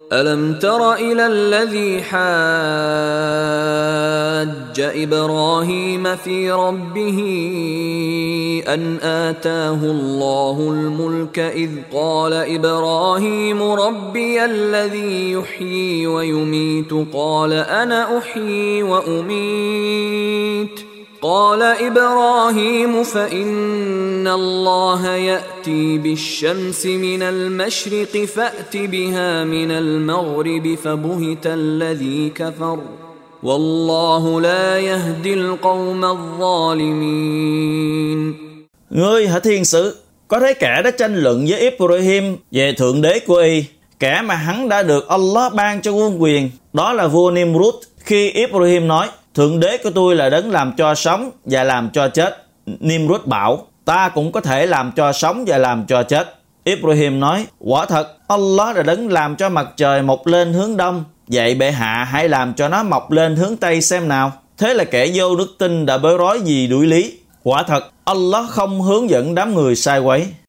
ألم تر إلى الذي حاج إبراهيم في ربه أن آتاه الله الملك إذ قال إبراهيم ربي الذي يحيي ويميت قال أنا أحيي وأميت قال إبراهيم فإن الله يأتي بالشمس من المشرق فأت بها من المغرب فبهت الذي كفر والله لا يهدي القوم الظالمين. Ngươi hả thiên sứ, có thấy kẻ đã tranh luận với Ibrahim về thượng đế của y, kẻ mà hắn đã được Allah ban cho vương quyền, đó là vua Nimrud. Khi Ibrahim nói, thượng đế của tôi là đấng làm cho sống và làm cho chết, Nimrud bảo, ta cũng có thể làm cho sống và làm cho chết. Ibrahim nói, quả thật Allah là đấng làm cho mặt trời mọc lên hướng đông, vậy bệ hạ hãy làm cho nó mọc lên hướng tây xem nào. Thế là kẻ vô đức tin đã bối rối vì đuổi lý. Quả thật Allah không hướng dẫn đám người sai quấy.